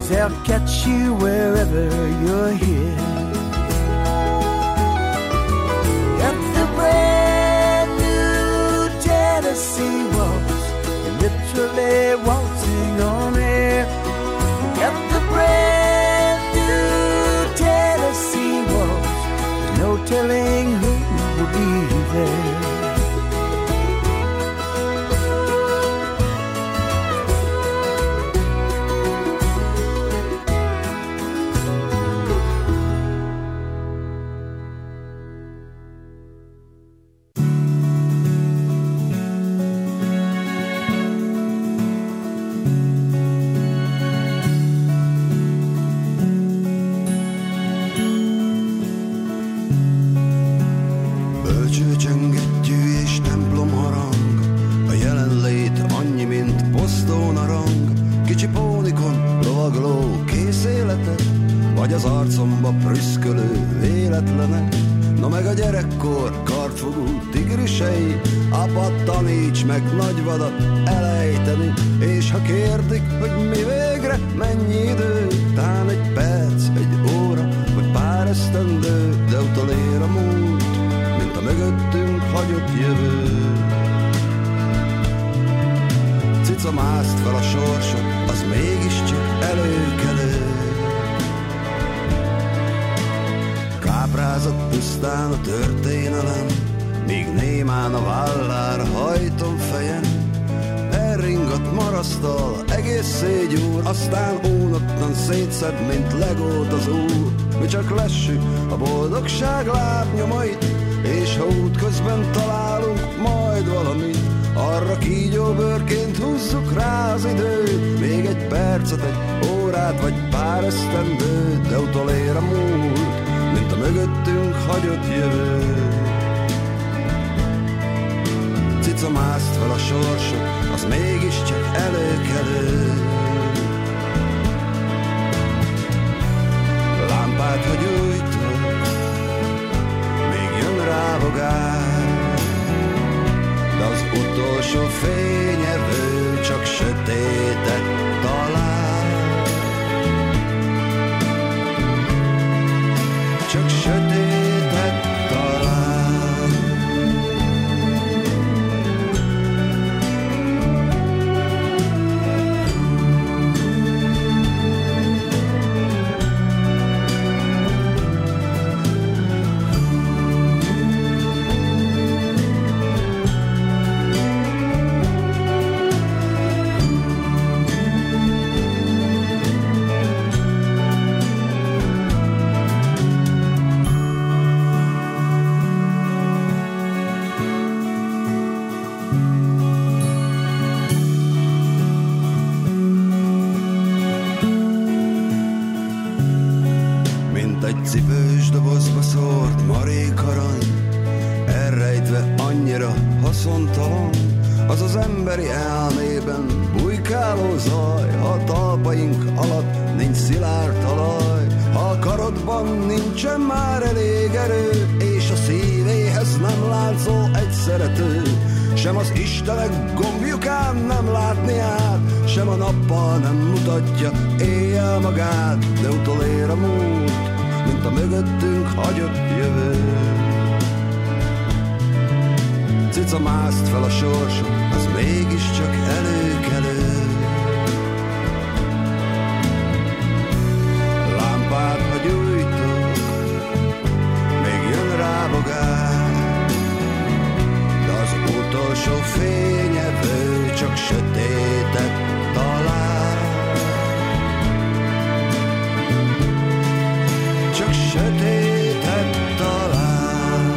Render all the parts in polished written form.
they'll catch you wherever you're here. Get the brand new Tennessee waltz, you're literally waltzing on air. Get the brand new Tennessee waltz, there's no telling who will be there. Vagy az arcomba prüszkölő véletlenek, na meg a gyerekkor kardfogú tigrisei. Apa, taníts meg nagyvadat elejteni, és ha kérdik, hogy mi végre, mennyi idő, tán egy perc, egy óra, vagy pár esztendő, de utolér a múlt, mint a mögöttünk hagyott jövő. Cica mászt fel a sorsot, az mégiscsak előkelő. Káprázott pusztán a történelem, míg némán a vállára hajtom fejem. Elringat marasztal egészé gyúr, aztán unottan szétszed, mint legót az úr. Mi csak lessük a boldogság lábnyomait, és ha útközben találunk majd valamit, arra kígyóbőrként húzzuk rá az időt. Még egy percet, egy órát, vagy pár esztendőt, de utolér a múlt, mint a mögöttünk hagyott jövő. Cica mászt fel a sorsot, az mégiscsak előkelő. Lámpát, hogy újtok, még jön rá bogár, de az utolsó fényevő csak sötétet talál. Csak sötétet talál. Cipős dobozba szórt marék arany, elrejtve annyira haszontalan, az az emberi elmében bujkáló zaj. Ha a talpaink alatt nincs szilárd talaj, ha a karodban nincsen már elég erő, és a szívéhez nem láncol egy szerető, sem az Istenek gombjukán nem látni át, sem a nappal nem mutatja éjjel magát, de utolér a múlt, mint a mögöttünk hagyott jövő. Cica mászt fel a sorsot, az mégiscsak előkelő. Lámpát, ha gyújtok, még jön rá bogár, de az utolsó fényevő csak sötétet talál. Csak sötétet talál.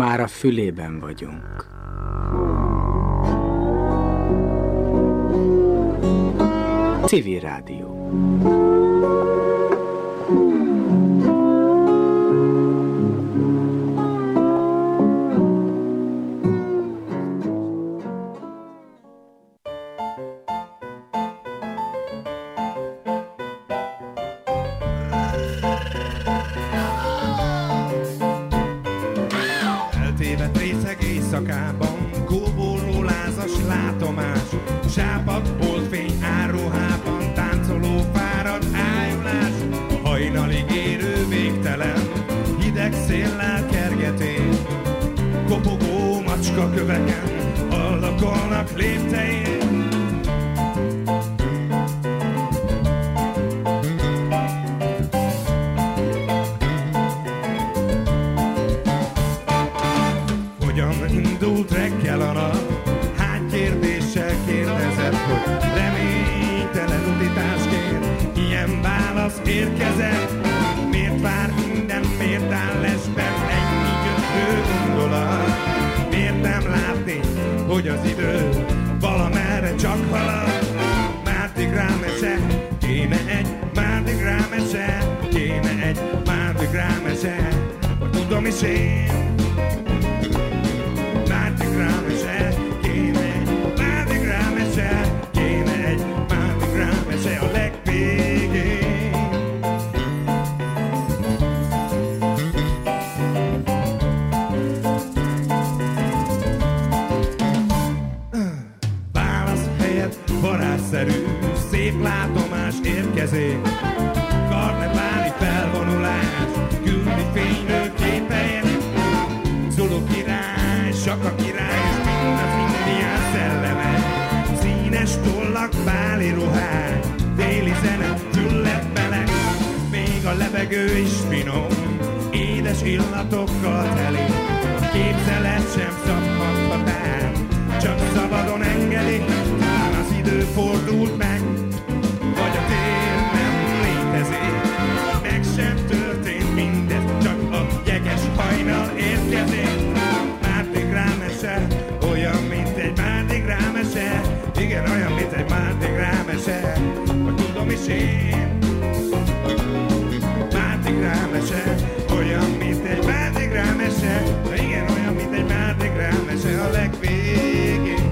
már a fülében vagyunk. Civil Rádió. Eltévedt részeg éjszakában, kóborló lázas látomás, sápadt holdfény árruhában, táncoló fáradt ájulás, a hajnalig érő végtelen, hideg széllel kergetén, kopogó macska köveken, haldokolnak léptein. Indult reggel a nap, hány kérdéssel kérdezett, hogy reménytelen utitásként ilyen válasz érkezett. Miért vár minden, miért áll lesben ennyi gyötrő gondolat? Miért nem látni, hogy az idő valamerre csak halad? Mardi Gras mese, kéne egy Mardi Gras mese, kéne egy Mardi Gras mese, hogy tudom is én. Mardi Gras mese, kéne egy Mardi Gras mese, kéne egy Mardi Gras mese a legvégén. Válasz helyett varázsszerű, szép látomás érkezik. Karneváli felvonulás, küldi fénylő képeit. Zulu király, Saka király, és mindaz Indián szelleme. Színes tollak, báli ruhák, téli zene, gyullett meleg. Még a levegő is finom, édes illatokkal teli. Képzelet sem szabhathat el, csak szabadon engedi. Talán az idő fordult meg, vagy a tér nem létezik. Meg sem történt mindez, csak a jeges hajnal érkezik. Mardi Gras mese, olyan, mint egy Mardi Gras mese. Igen, olyan, mint egy Mardi Gras mese, hogy tudom is én. Mardi Gras mese, olyan, mint egy Mardi Gras mese. Igen, olyan, mint egy Mardi Gras mese a legvégén.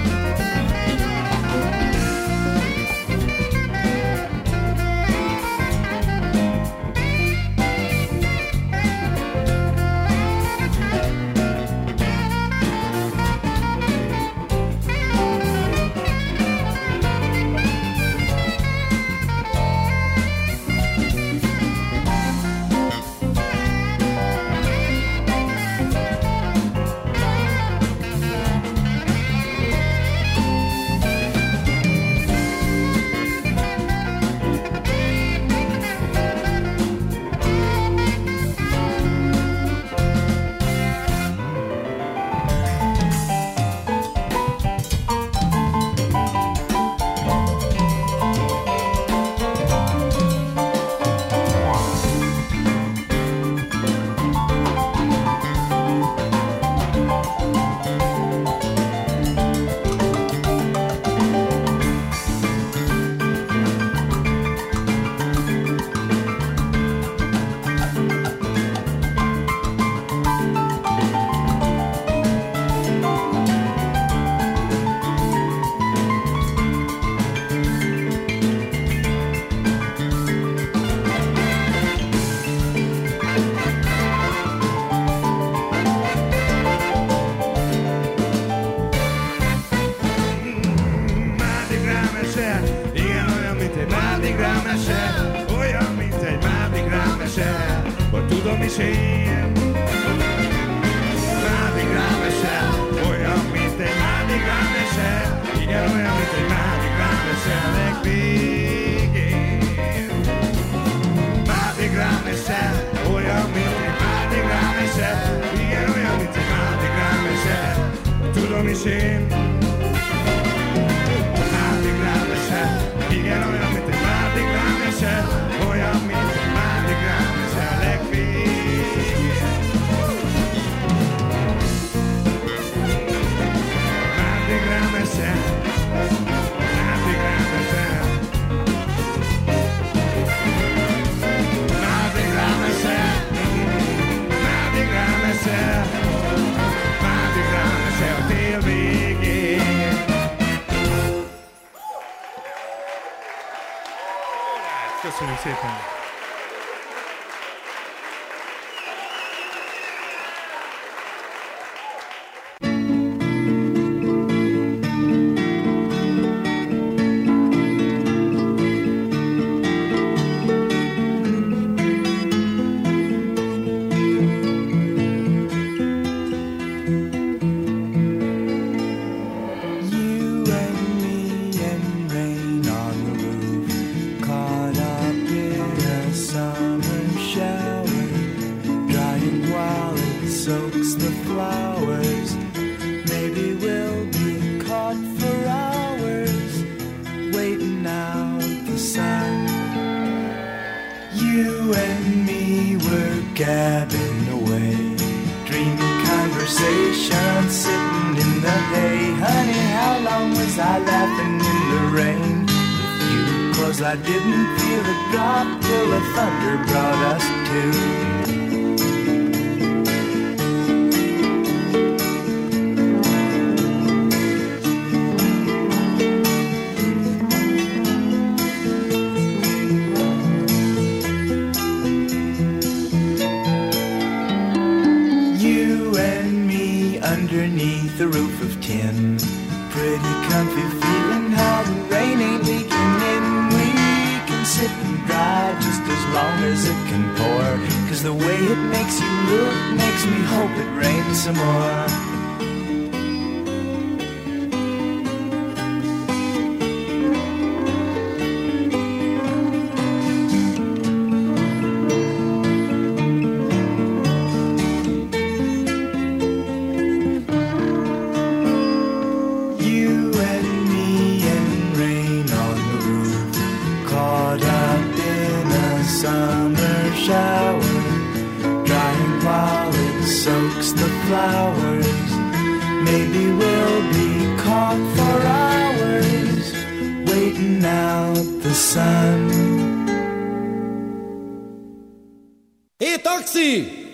tudom is én. Mardi Gras mese, olyan, mint egy Mardi Gras mese. Igen, olyan, mint egy Mardi Gras mese a legvégén. Mardi Gras mese, olyan, mint egy Mardi Gras mese. Igen, olyan, mint egy Mardi Gras mese. Tudom is én. Mardi Gras mese, igen, olyan, mint egy Mardi Gras mese. Olyan, mint egy Mardi Gras mese a legvégén. a végén. Köszönjük szépen! I didn't feel a drop till the thunder brought us to. You and me underneath a roof of tin, pretty comfy feeling how the rain ain't leaking in. Sit and dry just as long as it can pour, 'cause the way it makes you look makes me hope it rains some more. Flowers, maybe we'll be caught for hours, waiting out the sun. Hé, taxi!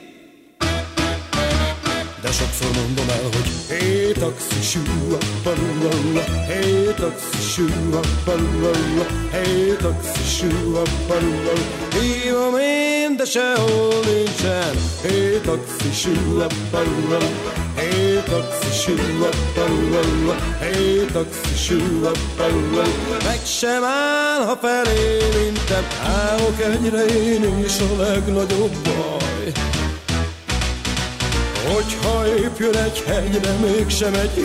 De sokszor mondom el, hogy hé, taxi, sűa, parulala, hé, taxi, sűa, parulala, hé, taxi, sűa, parulala. Hívom én, de sehol nincsen, hé, taxi, sűa, parulala, hé, taxi, sűa, parulala, hé, taxi, sűa, parulala. Meg sem áll, ha felé intem, állok egyre én is a legnagyobb baj. Hogyha épp jön egy hegyre, mégsem egy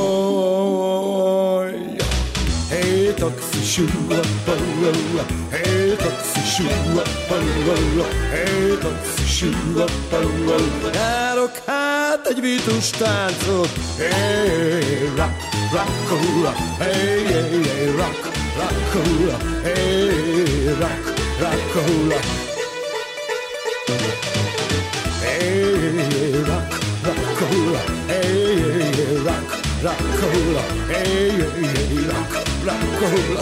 jaj. Hé, taxi, sűa, parulala, hé, taxi, sűa, parulala, hé, taxi, sűa, parulala. Járok hát egy vítus táncot, hé, rock, rock'n'roll, hé, rock, rock'n'roll, hé, rock, rock'n'roll. Hey, rock, rock-a-hula, hey, rock, rock-a-hula, hey, rock, rock-a-hula.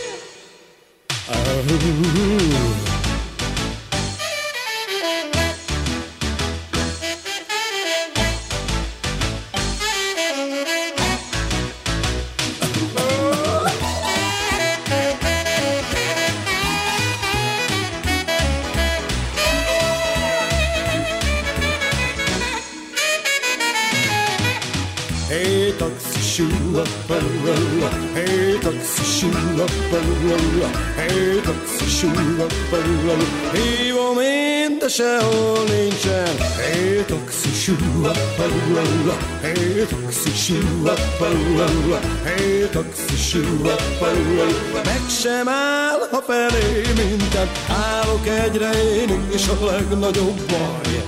Hey, taxi, shoo up, parula. Hey, taxi, shoo up, parula. Hey, taxi, shoo up, parula. Hívom én, de sehol nincsen. Hey, taxi, shoo up, parula. Hey, taxi, shoo up, parula. Hey, taxi, shoo up, parula. Meg sem áll, ha felé minden. Állok egyre én is a legnagyobb baj.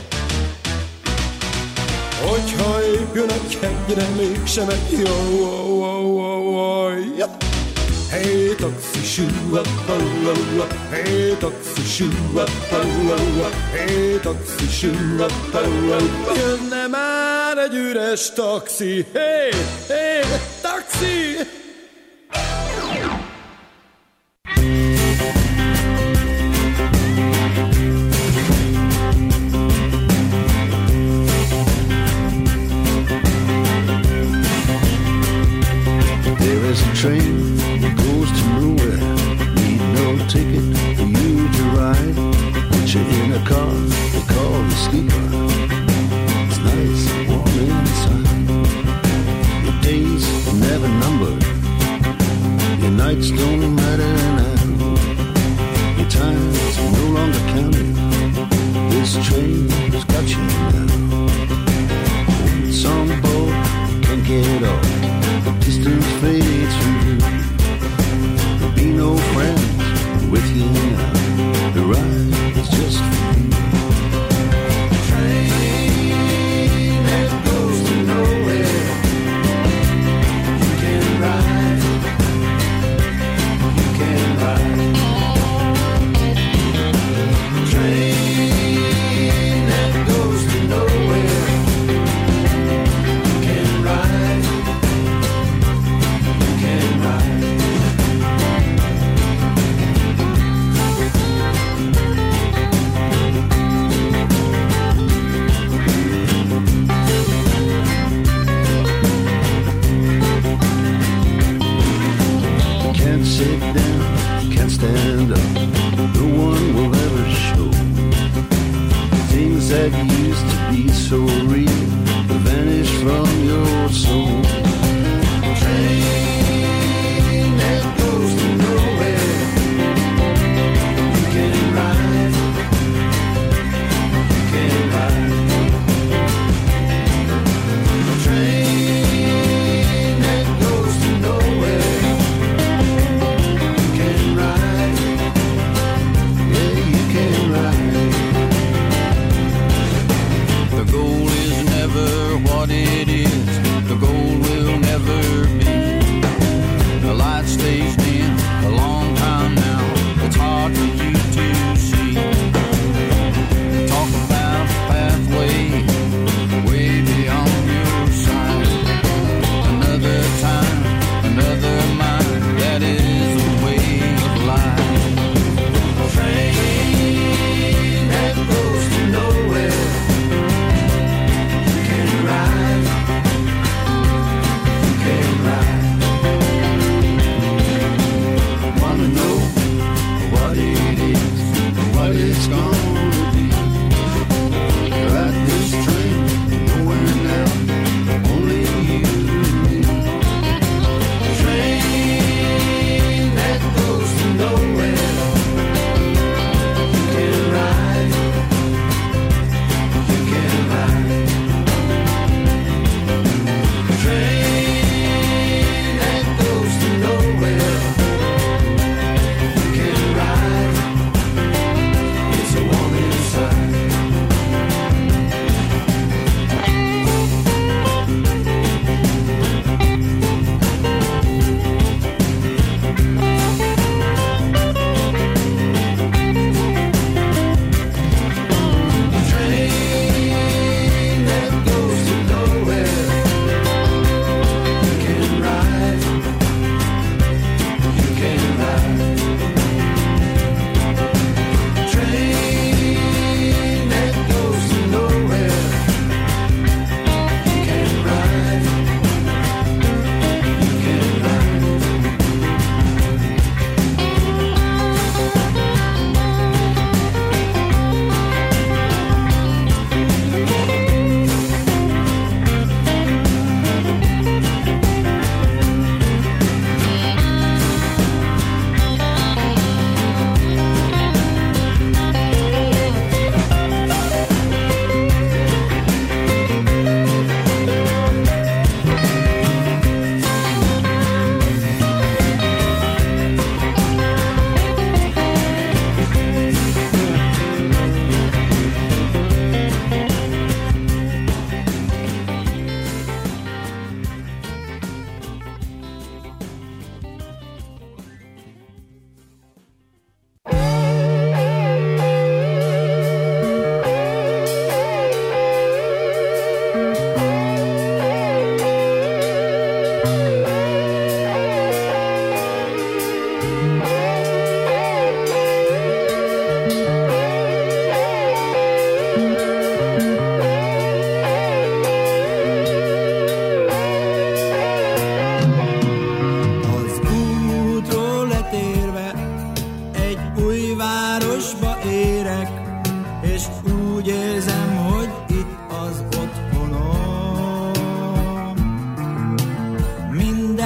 Hogyha épp jön egy hegyre, mégsem egy jaj. Hey, taxi, shoo up, parula. Hey, taxi, shoo up, parula. Hey, taxi, shoo up, parula. Jönne már egy üres taxi. Hey, hey, taxi! There's a train that goes to nowhere. Need no ticket for you to ride. Put you in a car they call the sleeper. It's nice and warm inside. Your days are never numbered. Your nights don't matter now. Your time's no longer counted. This train has got you now. It's on board, can't get off. The distance fades from view. There'll be no friends with you now. The ride is just for you. Train that goes to nowhere. You can ride. You can ride. Train that goes to nowhere. You can ride.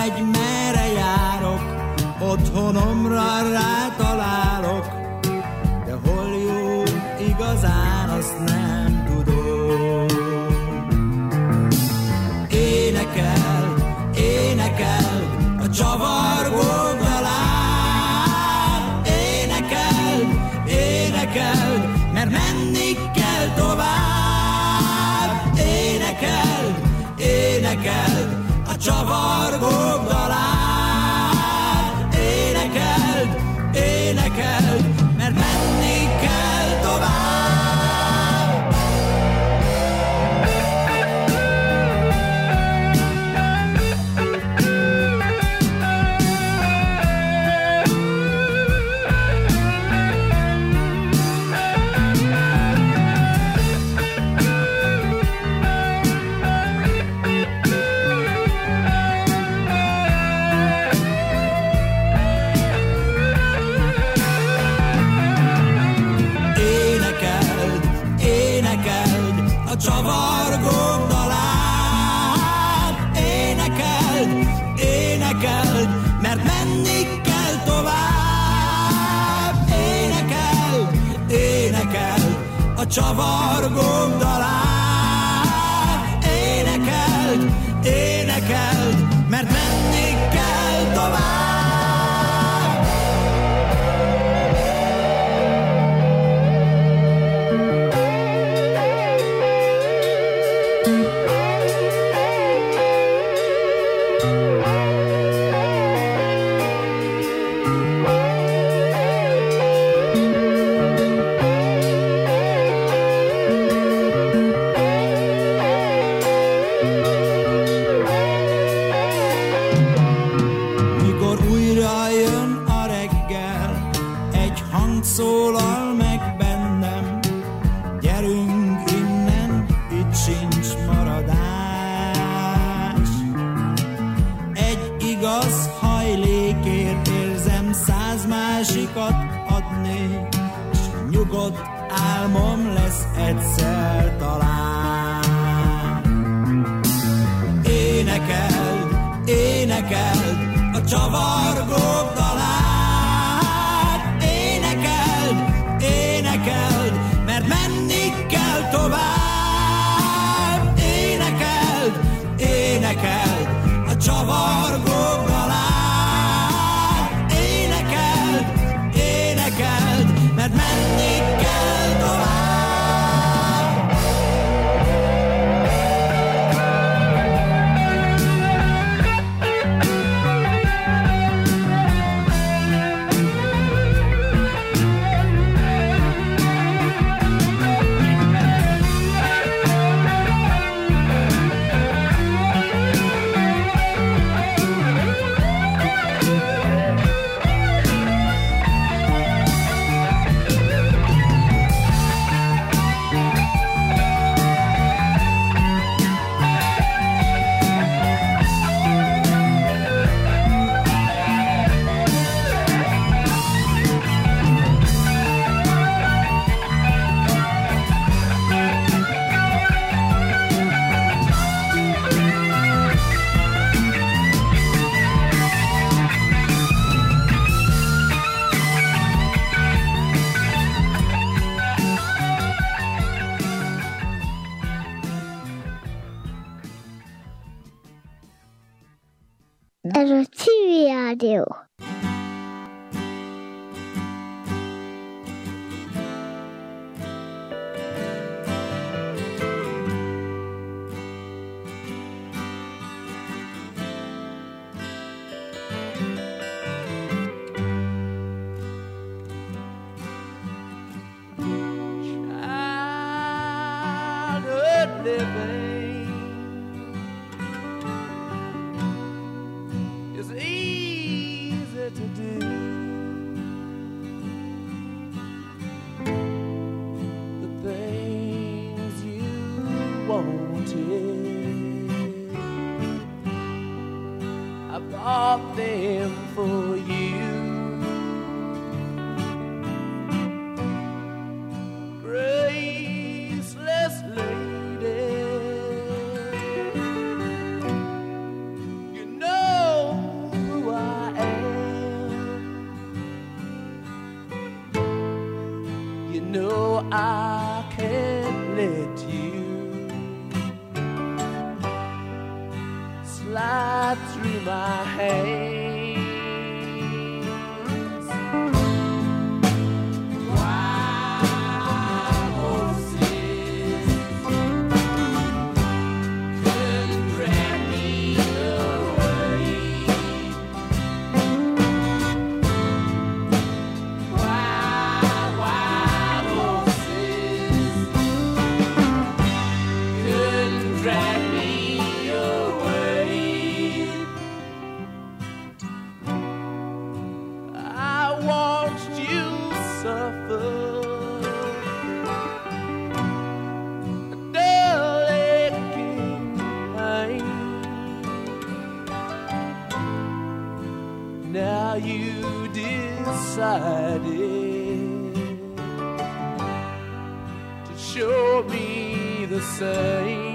mindegy, merre járok, otthonomra rátalálok, de hol jó igazán, azt nem tudom. Énekeld, énekeld a csavargó dalát, énekeld, énekeld, mert menni kell tovább. Énekeld, énekeld a csavargó dalát, énekeld, énekeld, mert menni kell tovább. Csavargó dalát, énekeld, énekeld, mert menni kell tovább. Énekeld, énekeld a csavargó dalát, énekeld, énekeld, mert menni kell tovább. Szólal meg bennem, gyerünk innen, itt sincs maradás. Egy igaz hajlékért érzem 100 másikat adni, s nyugodt álmom lesz egyszer talán. Énekeld, énekeld a csavargó dalát, énekeld, mert menni kell tovább. Énekeld, énekeld a csavargó dalát, énekeld, énekeld, mert menni kell tovább. Ez a Civil Rádió. You know I can't let you slide through my hands. Wild horses couldn't drag me away. Wild horses couldn't drag me away. I watched you suffer a dull aching pain. Now you decided to show me the same.